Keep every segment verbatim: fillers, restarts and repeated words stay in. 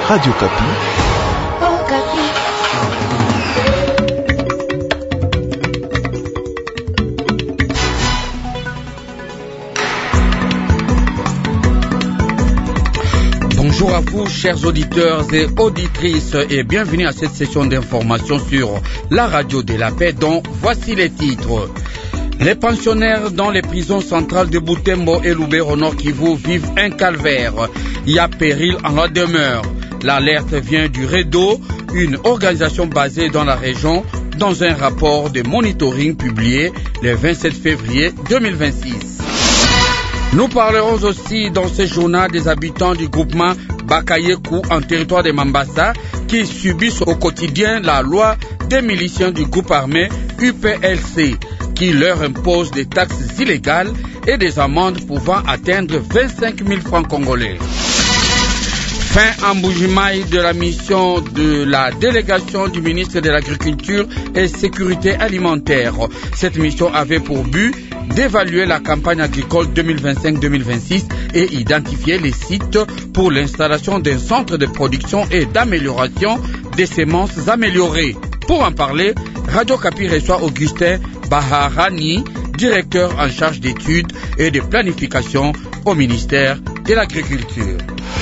Radio Kapi. Oh, Kapi. Bonjour à vous, chers auditeurs et auditrices, et bienvenue à cette session d'information sur la radio de la paix, dont voici les titres. Les pensionnaires dans les prisons centrales de Butembo et Lubero Nord Kivu vivent un calvaire. Il y a péril en leur demeure. L'alerte vient du REDO, une organisation basée dans la région, dans un rapport de monitoring publié le vingt-sept février deux mille vingt-six. Nous parlerons aussi dans ce journal des habitants du groupement Bakayeku en territoire de Mambasa qui subissent au quotidien la loi des miliciens du groupe armé U P L C qui leur impose des taxes illégales et des amendes pouvant atteindre vingt-cinq mille francs congolais. Fin en Mbujimayi de la mission de la délégation du ministre de l'Agriculture et Sécurité alimentaire. Cette mission avait pour but d'évaluer la campagne agricole deux mille vingt-cinq deux mille vingt-six et identifier les sites pour l'installation d'un centre de production et d'amélioration des semences améliorées. Pour en parler, Radio Kapi reçoit Augustin Baharani, directeur en charge d'études et de planification au ministère de l'Agriculture.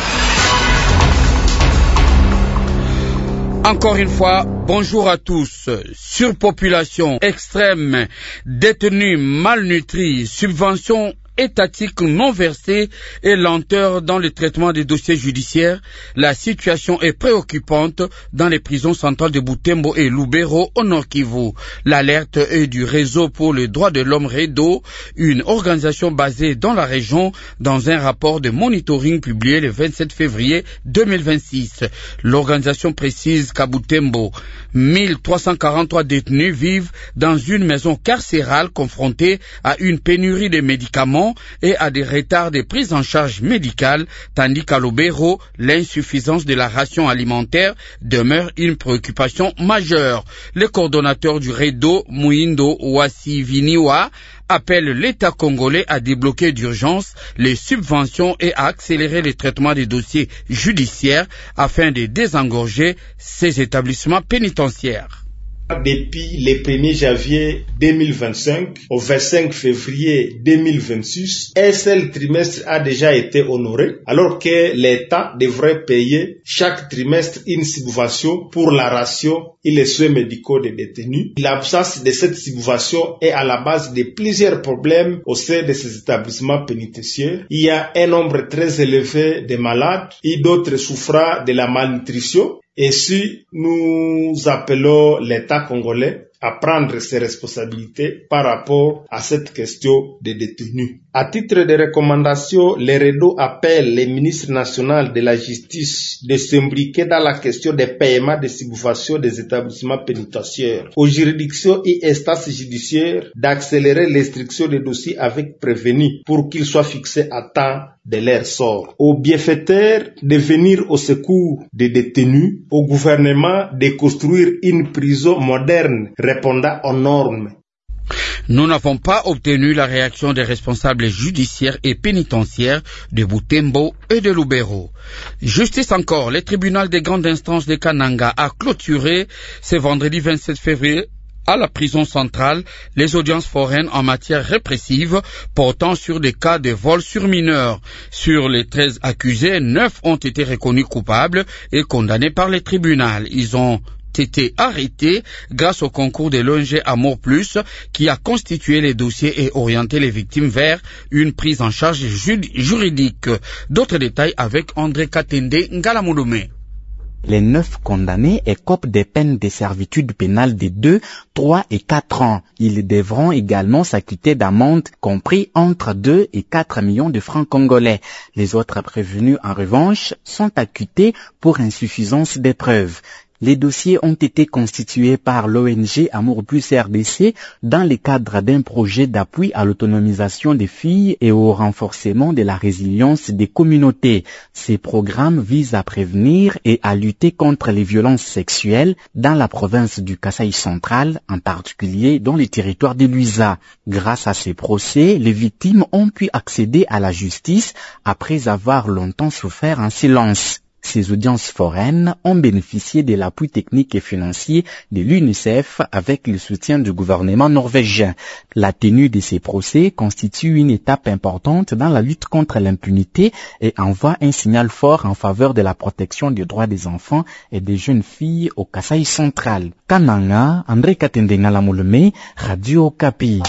Encore une fois, bonjour à tous. Surpopulation extrême, détenus malnutris, subventions étatiques non versées et lenteur dans le traitement des dossiers judiciaires, la situation est préoccupante dans les prisons centrales de Butembo et Lubero au Nord Kivu. L'alerte est du réseau pour le droit de l'homme REDO, une organisation basée dans la région, dans un rapport de monitoring publié le vingt-sept février deux mille vingt-six. L'organisation précise qu'à Butembo, mille trois cent quarante-trois détenus vivent dans une maison carcérale confrontée à une pénurie de médicaments et à des retards de prise en charge médicale, tandis qu'à Lubero, l'insuffisance de la ration alimentaire demeure une préoccupation majeure. Le coordonnateur du REDO, Muindo Wasiviniwa, appelle l'État congolais à débloquer d'urgence les subventions et à accélérer le traitement des dossiers judiciaires afin de désengorger ces établissements pénitentiaires. Depuis le premier janvier deux mille vingt-cinq au vingt-cinq février deux mille vingt-six, un seul trimestre a déjà été honoré, alors que l'État devrait payer chaque trimestre une subvention pour la ration et les soins médicaux des détenus. L'absence de cette subvention est à la base de plusieurs problèmes au sein de ces établissements pénitentiaires. Il y a un nombre très élevé de malades et d'autres souffrant de la malnutrition. Et si nous appelons l'État congolais à prendre ses responsabilités par rapport à cette question des détenus. À titre de recommandation, le REDO appelle les ministres nationaux de la justice de s'imbriquer dans la question des paiements de subventions des établissements pénitentiaires, aux juridictions et instances judiciaires d'accélérer l'instruction des dossiers avec prévenus pour qu'ils soient fixés à temps de leur sort, aux bienfaiteurs de venir au secours des détenus, au gouvernement de construire une prison moderne répondant aux normes. Nous n'avons pas obtenu la réaction des responsables judiciaires et pénitentiaires de Butembo et de Lubero. Justice encore, le tribunal des grandes instances de Kananga a clôturé ce vendredi vingt-sept février à la prison centrale les audiences foraines en matière répressive portant sur des cas de vol sur mineurs. Sur les treize accusés, neuf ont été reconnus coupables et condamnés par le tribunal. Ils ont été arrêtés grâce au concours de l'O N G Amour Plus qui a constitué les dossiers et orienté les victimes vers une prise en charge juridique. D'autres détails avec André Katende Ngalamoudoumé. Les neuf condamnés écopent des peines de servitude pénale de deux, trois et quatre ans. Ils devront également s'acquitter d'amendes compris entre deux et quatre millions de francs congolais. Les autres prévenus, en revanche, sont acquittés pour insuffisance des preuves. Les dossiers ont été constitués par l'O N G Amour Plus R D C dans le cadre d'un projet d'appui à l'autonomisation des filles et au renforcement de la résilience des communautés. Ces programmes visent à prévenir et à lutter contre les violences sexuelles dans la province du Kasaï central, en particulier dans les territoires de Luiza. Grâce à ces procès, les victimes ont pu accéder à la justice après avoir longtemps souffert en silence. Ces audiences foraines ont bénéficié de l'appui technique et financier de l'UNICEF avec le soutien du gouvernement norvégien. La tenue de ces procès constitue une étape importante dans la lutte contre l'impunité et envoie un signal fort en faveur de la protection des droits des enfants et des jeunes filles au Kasaï central. Kananga, André Katendengalamoleme, Radio Okapi.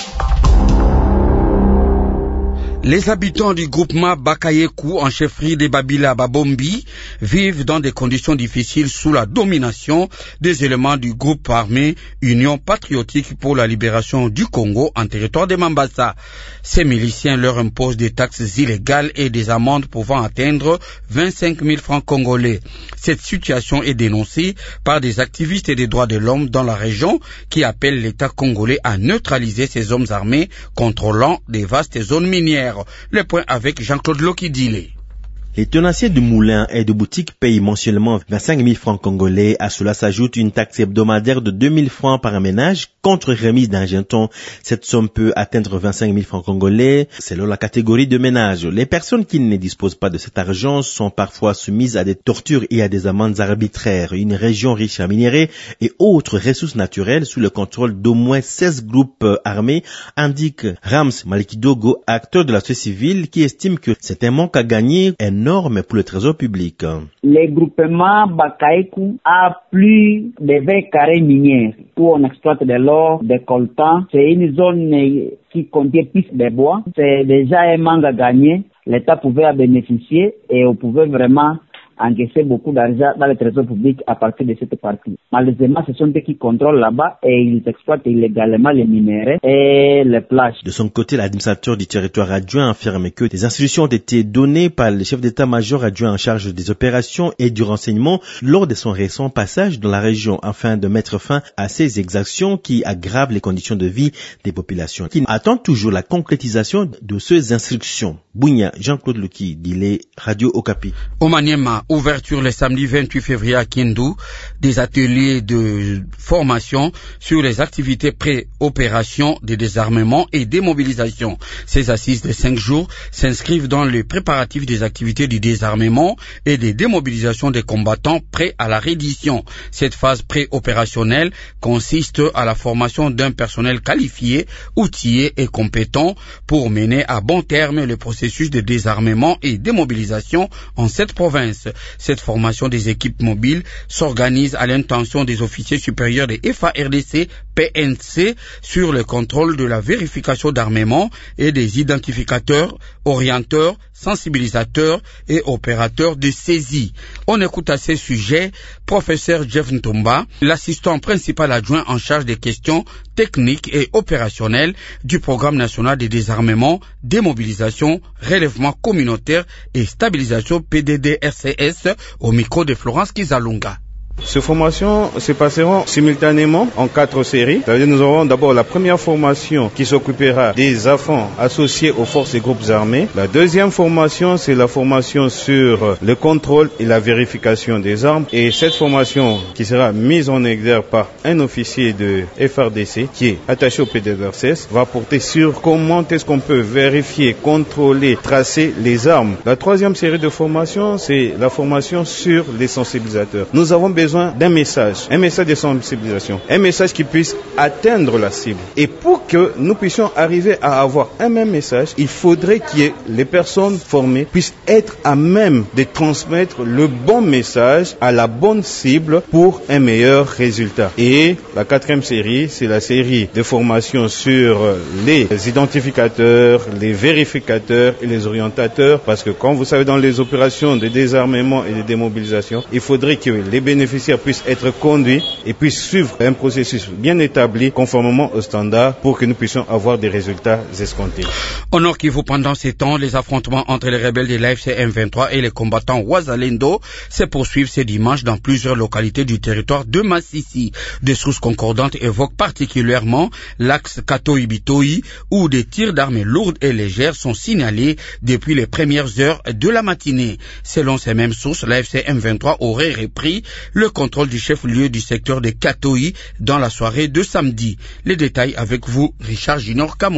Les habitants du groupement Bakayeku en chefferie des Babila Babombi vivent dans des conditions difficiles sous la domination des éléments du groupe armé Union patriotique pour la libération du Congo en territoire de Mambasa. Ces miliciens leur imposent des taxes illégales et des amendes pouvant atteindre vingt-cinq mille francs congolais. Cette situation est dénoncée par des activistes des droits de l'homme dans la région qui appellent l'État congolais à neutraliser ces hommes armés contrôlant des vastes zones minières. Le point avec Jean-Claude Lokidile. Les tenanciers de moulins et de boutiques payent mensuellement vingt-cinq mille francs congolais. À cela s'ajoute une taxe hebdomadaire de deux mille francs par ménage contre remise d'un jeton. Cette somme peut atteindre vingt-cinq mille francs congolais selon la catégorie de ménage. Les personnes qui ne disposent pas de cet argent sont parfois soumises à des tortures et à des amendes arbitraires. Une région riche en minerais et autres ressources naturelles sous le contrôle d'au moins seize groupes armés, indique Rams Malikidogo, acteur de la société civile, qui estime que c'est un manque à gagner énorme pour le trésor public. Le groupement Bakayeku a plus de vingt carrés miniers où on exploite de l'or, des coltans. C'est une zone qui contient plus de bois. C'est déjà un manque à gagner. L'État pouvait en bénéficier et on pouvait vraiment encaisser beaucoup d'argent dans le trésor public à partir de cette partie. Malheureusement, ce sont eux qui contrôlent là-bas et ils exploitent illégalement les minéraux et les plages. De son côté, l'administrateur du territoire adjoint affirme que des instructions ont été données par le chef d'état-major adjoint en charge des opérations et du renseignement lors de son récent passage dans la région afin de mettre fin à ces exactions qui aggravent les conditions de vie des populations. Qui attendent toujours la concrétisation de ces instructions. Bounia, Jean-Claude Luki, Dile, Radio Okapi. Au Maniema, ouverture le samedi vingt-huit février à Kindu, des ateliers de formation sur les activités pré-opération de désarmement et démobilisation. Ces assises de cinq jours s'inscrivent dans les préparatifs des activités du désarmement et des démobilisations des combattants prêts à la reddition. Cette phase pré-opérationnelle consiste à la formation d'un personnel qualifié, outillé et compétent pour mener à bon terme le processus de désarmement et démobilisation en cette province. Cette formation des équipes mobiles s'organise à l'intention des officiers supérieurs des F A R D C P N C sur le contrôle de la vérification d'armement et des identificateurs, orienteurs, sensibilisateurs et opérateurs de saisie. On écoute à ces sujets professeur Jeff Ntomba, l'assistant principal adjoint en charge des questions techniques et opérationnelles du programme national de désarmement, démobilisation, relèvement communautaire et stabilisation P D D R C S au micro de Florence Kizalunga. Ces formations se passeront simultanément en quatre séries. C'est-à-dire nous aurons d'abord la première formation qui s'occupera des enfants associés aux forces et groupes armés. La deuxième formation, c'est la formation sur le contrôle et la vérification des armes. Et cette formation qui sera mise en exergue par un officier de F R D C qui est attaché au P D D R C S va porter sur comment est-ce qu'on peut vérifier, contrôler, tracer les armes. La troisième série de formations, c'est la formation sur les sensibilisateurs. Nous avons besoin d'un message, un message de sensibilisation, un message qui puisse atteindre la cible. Et pour que nous puissions arriver à avoir un même message, il faudrait que les personnes formées puissent être à même de transmettre le bon message à la bonne cible pour un meilleur résultat. Et la quatrième série, c'est la série de formations sur les identificateurs, les vérificateurs et les orientateurs, parce que comme vous savez, dans les opérations de désarmement et de démobilisation, il faudrait que les bénéficiaires puissent être conduits et puissent suivre un processus bien établi conformément aux standards pour que nous puissions avoir des résultats escomptés. Au Nord Kivu, pendant ces temps, les affrontements entre les rebelles de l'A F C M vingt-trois et les combattants Wazalendo se poursuivent ce dimanche dans plusieurs localités du territoire de Massissi. Des sources concordantes évoquent particulièrement l'axe Katoi-Bitoi où des tirs d'armes lourdes et légères sont signalés depuis les premières heures de la matinée. Selon ces mêmes sources, l'A F C M vingt-trois aurait repris le contrôle du chef-lieu du secteur de Katoi dans la soirée de samedi. Les détails avec vous, Richard Junior Kamunga.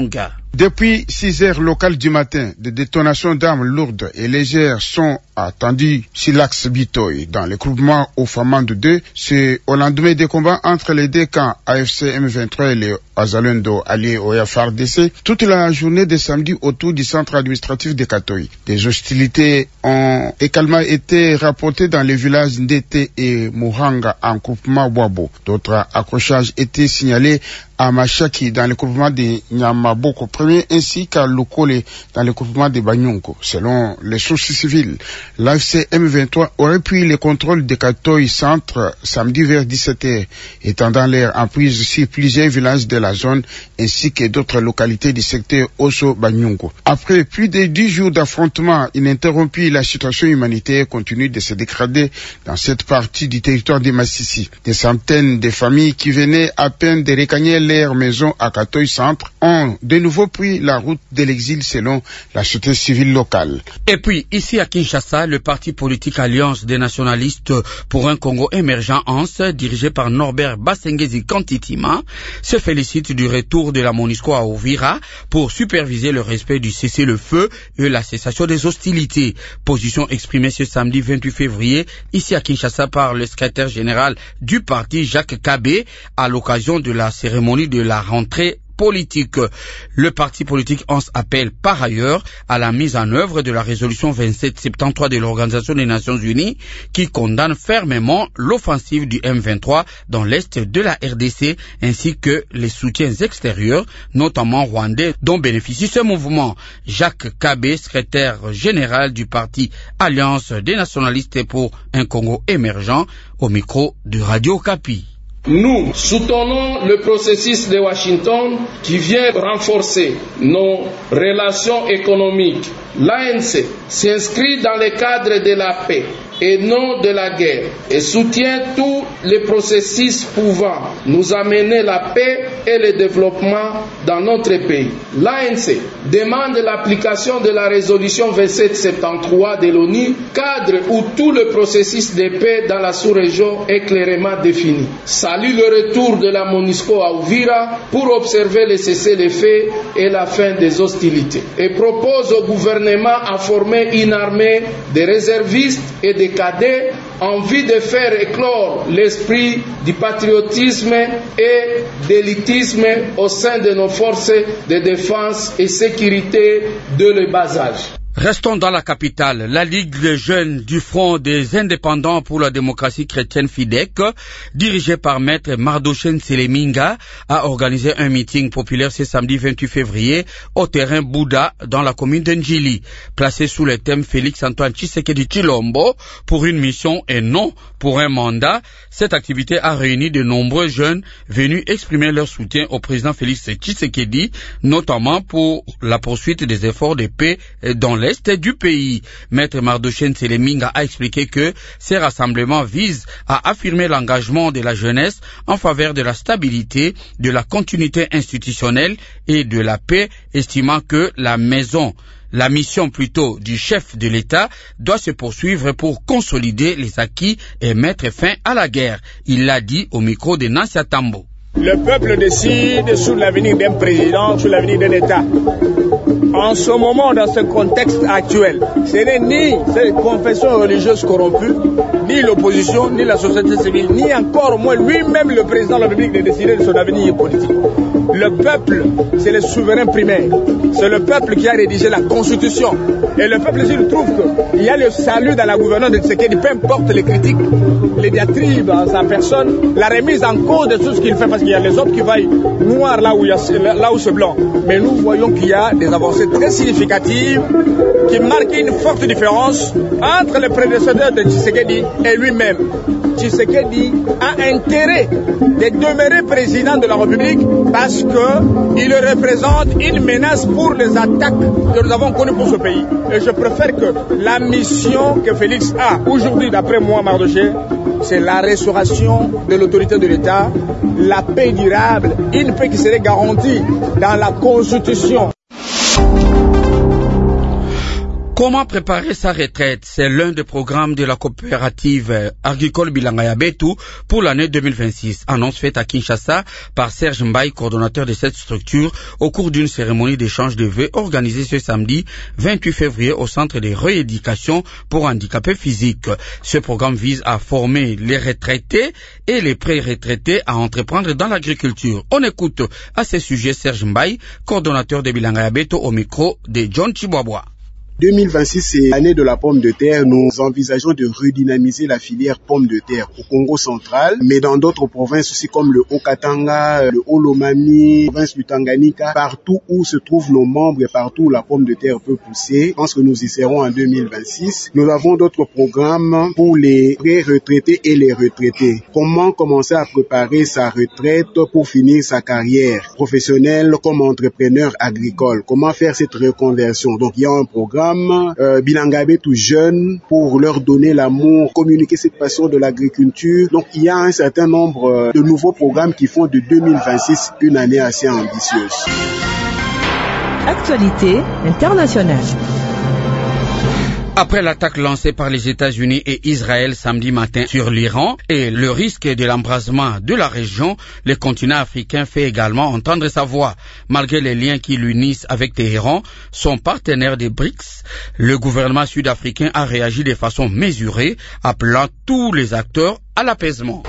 Depuis six heures locales du matin, des détonations d'armes lourdes et légères sont attendues sur l'axe Bitoy, dans le groupement au Famande deux. C'est au lendemain des combats entre les deux camps A F C M vingt-trois et les Azalendo alliés au F A R D C, toute la journée de samedi autour du centre administratif de Katoy. Des hostilités ont également été rapportées dans les villages Ndete et Mohanga en groupement Boabo. D'autres accrochages étaient signalés à Machaki dans le groupement de Nyamaboko premier ainsi qu'à Lokole dans le groupement de Banyonko. Selon les sources civiles, l'A F C M vingt-trois aurait pris le contrôle de Katoy centre samedi vers dix-sept heures, étendant leur emprise sur plusieurs villages de la zone ainsi que d'autres localités du secteur Osso Banyonko. Après plus de dix jours d'affrontements ininterrompus, la situation humanitaire continue de se dégrader dans cette partie du territoire de Massissi. Des centaines de familles qui venaient à peine de regagner leur maison à Katoy centre ont de nouveau pris la route de l'exil selon la société civile locale. Et puis, ici à Kinshasa, le parti politique Alliance des nationalistes pour un Congo émergent A N S, dirigé par Norbert Basengezi Kantitima, se félicite du retour de la MONUSCO à Uvira pour superviser le respect du cessez-le-feu et la cessation des hostilités. Position exprimée ce samedi vingt-huit février, ici à Kinshasa par le secrétaire général du parti Jacques Kabé, à l'occasion de la cérémonie de la rentrée politique. Le parti politique A N S appelle par ailleurs à la mise en œuvre de la résolution vingt-sept soixante-treize de l'Organisation des Nations Unies qui condamne fermement l'offensive du M vingt-trois dans l'est de la R D C ainsi que les soutiens extérieurs, notamment rwandais, dont bénéficie ce mouvement. Jacques Kabé, secrétaire général du parti Alliance des nationalistes pour un Congo émergent, au micro de Radio Okapi. Nous soutenons le processus de Washington qui vient renforcer nos relations économiques. L'A N C s'inscrit dans le cadre de la paix et non de la guerre et soutient tous les processus pouvant nous amener la paix et le développement dans notre pays. L'A N C demande l'application de la résolution vingt-sept soixante-treize de l'ONU, cadre où tout le processus de paix dans la sous-région est clairement défini. Salue le retour de la MONUSCO à Uvira pour observer le cessez-le-feu et la fin des hostilités et propose au gouvernement à former une armée de réservistes et de cadets en vue de faire éclore l'esprit du patriotisme et d'élitisme au sein de nos forces de défense et sécurité de le bas âge. Restons dans la capitale. La Ligue des jeunes du Front des indépendants pour la démocratie chrétienne FIDEC, dirigée par maître Mardochen Seleminga, a organisé un meeting populaire ce samedi vingt-huit février au terrain Bouddha dans la commune d'Njili, placé sous le thème Félix Antoine Tshisekedi Tshilombo pour une mission et non pour un mandat. Cette activité a réuni de nombreux jeunes venus exprimer leur soutien au président Félix Tshisekedi, notamment pour la poursuite des efforts de paix dans l'est du pays. Maître Mardochen Seleminga a expliqué que ces rassemblements visent à affirmer l'engagement de la jeunesse en faveur de la stabilité, de la continuité institutionnelle et de la paix, estimant que la maison La mission plutôt du chef de l'État doit se poursuivre pour consolider les acquis et mettre fin à la guerre. Il l'a dit au micro de Nancy Atambo. Le peuple décide sur l'avenir d'un président, sur l'avenir d'un État. En ce moment, dans ce contexte actuel, ce n'est ni ces confessions religieuses corrompues, ni l'opposition, ni la société civile, ni encore moins lui-même le président de la République de décider de son avenir politique. Le peuple, c'est le souverain primaire. C'est le peuple qui a rédigé la Constitution. Et le peuple, s'il trouve qu'il y a le salut dans la gouvernance de Tshisekedi, peu importe les critiques, les diatribes en sa personne, la remise en cause de tout ce qu'il fait, parce qu'il y a les autres qui vaillent noir là où, il y a, là où c'est blanc. Mais nous voyons qu'il y a des avancées très significatives qui marquent une forte différence entre le prédécesseur de Tshisekedi et lui-même. Tshisekedi a intérêt de demeurer président de la République parce qu'il représente une menace pour les attaques que nous avons connues pour ce pays. Et je préfère que la mission que Félix a aujourd'hui, d'après moi, Mardoché, c'est la restauration de l'autorité de l'État, la paix durable, une paix qui serait garantie dans la Constitution. Comment préparer sa retraite? C'est l'un des programmes de la coopérative agricole Bilanga Betu pour l'année deux mille vingt-six. Annonce faite à Kinshasa par Serge Mbaye, coordonnateur de cette structure, au cours d'une cérémonie d'échange de vœux organisée ce samedi vingt-huit février au centre de rééducation pour handicapés physiques. Ce programme vise à former les retraités et les pré-retraités à entreprendre dans l'agriculture. On écoute à ce sujet Serge Mbaye, coordonnateur de Bilanga Betu, au micro de John Chibwabwa. deux mille vingt-six, c'est l'année de la pomme de terre. Nous envisageons de redynamiser la filière pomme de terre au Congo central, mais dans d'autres provinces aussi comme le Haut-Katanga, le Haut-Lomami, la province du Tanganyika, partout où se trouvent nos membres et partout où la pomme de terre peut pousser. Je pense que nous y serons en deux mille vingt-six. Nous avons d'autres programmes pour les pré-retraités et les retraités. Comment commencer à préparer sa retraite pour finir sa carrière professionnelle comme entrepreneur agricole? Comment faire cette reconversion? Donc il y a un programme Euh, Bilanga Betu jeunes pour leur donner l'amour, communiquer cette passion de l'agriculture. Donc il y a un certain nombre euh, de nouveaux programmes qui font de deux mille vingt-six une année assez ambitieuse. Actualité internationale. Après l'attaque lancée par les États-Unis et Israël samedi matin sur l'Iran et le risque de l'embrasement de la région, le continent africain fait également entendre sa voix. Malgré les liens qui l'unissent avec Téhéran, son partenaire des BRICS, le gouvernement sud-africain a réagi de façon mesurée, appelant tous les acteurs à l'apaisement.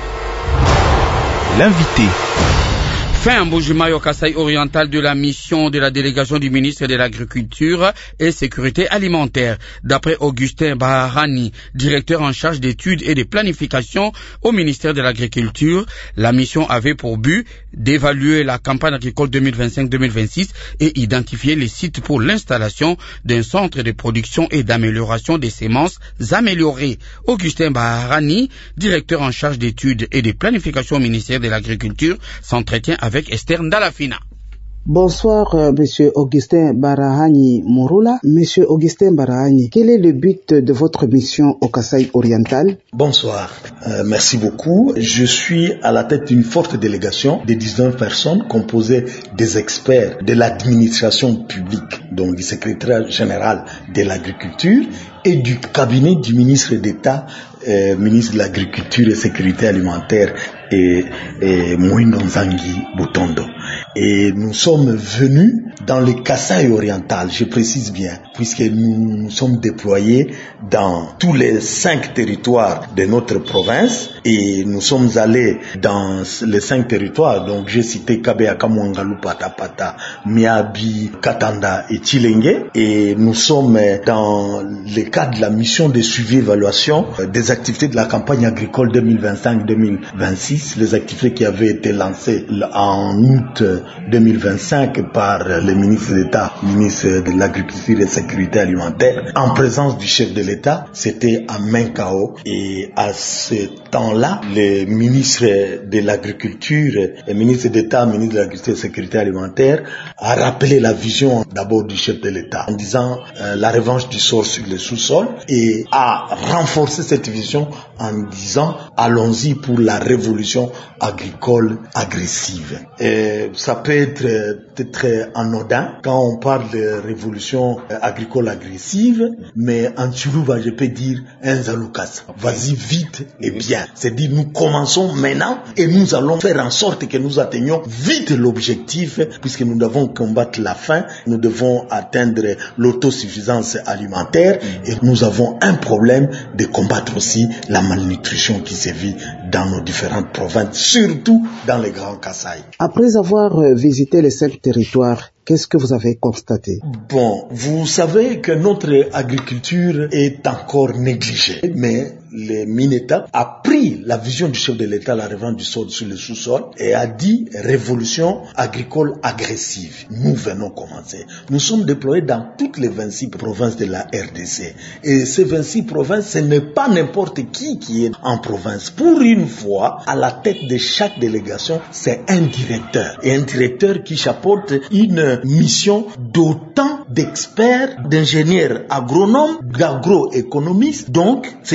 L'invité. Fin en Bujimaï au Kasaï oriental de la mission de la délégation du ministre de l'Agriculture et Sécurité alimentaire. D'après Augustin Baharani, directeur en charge d'études et de planification au ministère de l'Agriculture, la mission avait pour but d'évaluer la campagne agricole deux mille vingt-cinq deux mille vingt-six et identifier les sites pour l'installation d'un centre de production et d'amélioration des semences améliorées. Augustin Baharani, directeur en charge d'études et de planification au ministère de l'Agriculture, s'entretient avec avec Esther Ndalafina. Bonsoir, euh, Monsieur Augustin Barahani Mouroula. Monsieur Augustin Barahani, quel est le but de votre mission au Kasaï oriental? Bonsoir, euh, merci beaucoup. Je suis à la tête d'une forte délégation de dix-neuf personnes composée des experts de l'administration publique, donc du secrétaire général de l'agriculture et du cabinet du ministre d'État, euh, ministre de l'Agriculture et Sécurité alimentaire et, et Moïno Nzangi Botondo. Et nous sommes venus dans le Kasaï oriental, je précise bien, puisque nous nous sommes déployés dans tous les cinq territoires de notre province et nous sommes allés dans les cinq territoires, donc j'ai cité Kabeaka, Mwangalu, Patapata, Miabi, Katanda et Chilenge, et nous sommes dans le cadre de la mission de suivi-évaluation des activités de la campagne agricole deux mille vingt-cinq deux mille vingt-six, les activités qui avaient été lancées en août deux mille vingt-cinq par le ministre d'État, ministre de l'Agriculture et de la Sécurité alimentaire, en présence du chef de l'État. C'était à Menkao, et à ce temps-là, le ministre de l'Agriculture, le ministre d'État, ministre de l'Agriculture et de la Sécurité alimentaire, a rappelé la vision d'abord du chef de l'État en disant euh, la revanche du sort sur le sous-sol, et a renforcé cette vision en disant allons-y pour la révolution agricole agressive. Et ça peut être peut-être anodin quand on parle de révolution agricole agressive, mais en Tchoulouba, je peux dire un zaloukas. Vas-y vite et bien. C'est-à-dire nous commençons maintenant et nous allons faire en sorte que nous atteignions vite l'objectif, puisque nous devons combattre la faim, nous devons atteindre l'autosuffisance alimentaire et nous avons un problème de combattre aussi la malnutrition qui sévit dans nos différentes provinces, surtout dans les grands Kasaï. Après avoir visité les cinq territoires, qu'est-ce que vous avez constaté? Bon, vous savez que notre agriculture est encore négligée, mais le Mineta a pris la vision du chef de l'État, la revanche du sol sur le sous-sol, et a dit révolution agricole agressive. Nous venons commencer. Nous sommes déployés dans toutes les vingt-six provinces de la R D C. Et ces vingt-six provinces, ce n'est pas n'importe qui qui est en province. Pour une fois, à la tête de chaque délégation, c'est un directeur. Et un directeur qui chapeaute une mission d'autant d'experts, d'ingénieurs agronomes, d'agroéconomistes. Donc, c'est une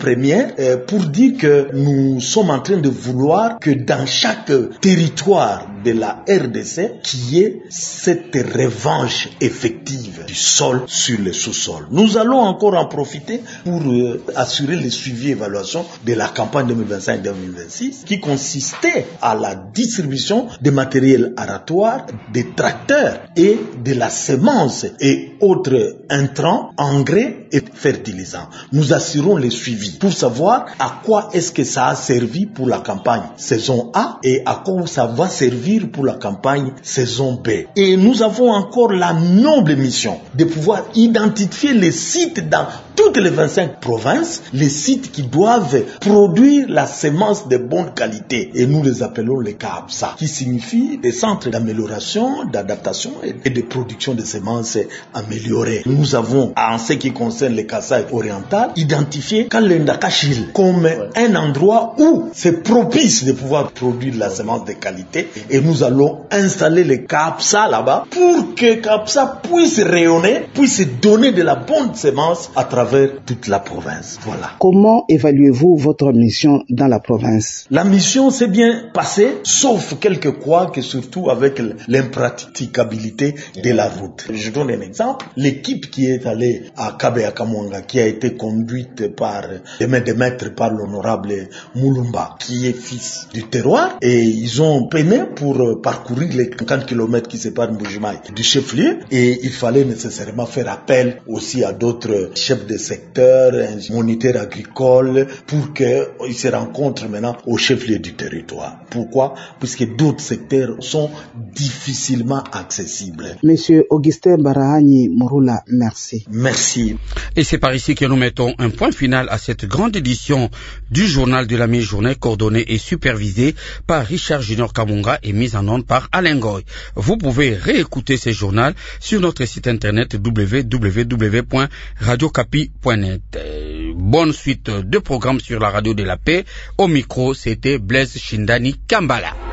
première euh, pour dire que nous sommes en train de vouloir que dans chaque territoire de la R D C, qu'il y ait cette revanche effective du sol sur le sous-sol. Nous allons encore en profiter pour euh, assurer le suivi et évaluation de la campagne deux mille vingt-cinq deux mille vingt-six qui consistait à la distribution de matériel aratoire, des tracteurs et de la semence et autres intrants, engrais et fertilisants. Nous assurons le suivi pour savoir à quoi est-ce que ça a servi pour la campagne saison A et à quoi ça va servir pour la campagne saison B. Et nous avons encore la noble mission de pouvoir identifier les sites dans toutes les vingt-cinq provinces, les sites qui doivent produire la semence de bonne qualité. Et nous les appelons les C A P S A, qui signifie des centres d'amélioration, d'adaptation et de production de semences améliorées. Nous avons, en ce qui concerne le Kasaï oriental, identifié Kalendakachil comme un endroit où c'est propice de pouvoir produire la semence de qualité. Et nous allons installer les C A P S A là-bas pour que C A P S A puisse rayonner, puisse donner de la bonne semence à travers toute la province. Voilà. Comment évaluez-vous votre mission dans la province? La mission s'est bien passée, sauf quelques couacs, que surtout avec l'impraticabilité de la route. Je donne un exemple. L'équipe qui est allée à Kabe-Akamwanga, qui a été conduite par les mains de maître par l'honorable Moulumba, qui est fils du terroir, et ils ont peiné pour parcourir les cinquante kilomètres qui séparent Mbujimaï du chef-lieu, et il fallait nécessairement faire appel aussi à d'autres chefs de secteur, un moniteur agricole, pour qu'ils se rencontrent maintenant au chef-lieu du territoire. Pourquoi? Puisque d'autres secteurs sont difficilement accessibles. Monsieur Augustin Barahani Morula, merci. Merci. Et c'est par ici que nous mettons un point final à cette grande édition du journal de la mi-journée, coordonnée et supervisée par Richard Junior Kamunga et mise en onde par Alain Goy. Vous pouvez réécouter ce journal sur notre site internet w w w point radio capi point net. Bonne suite de programmes sur la radio de la paix. Au micro, c'était Blaise Shindani Kambala.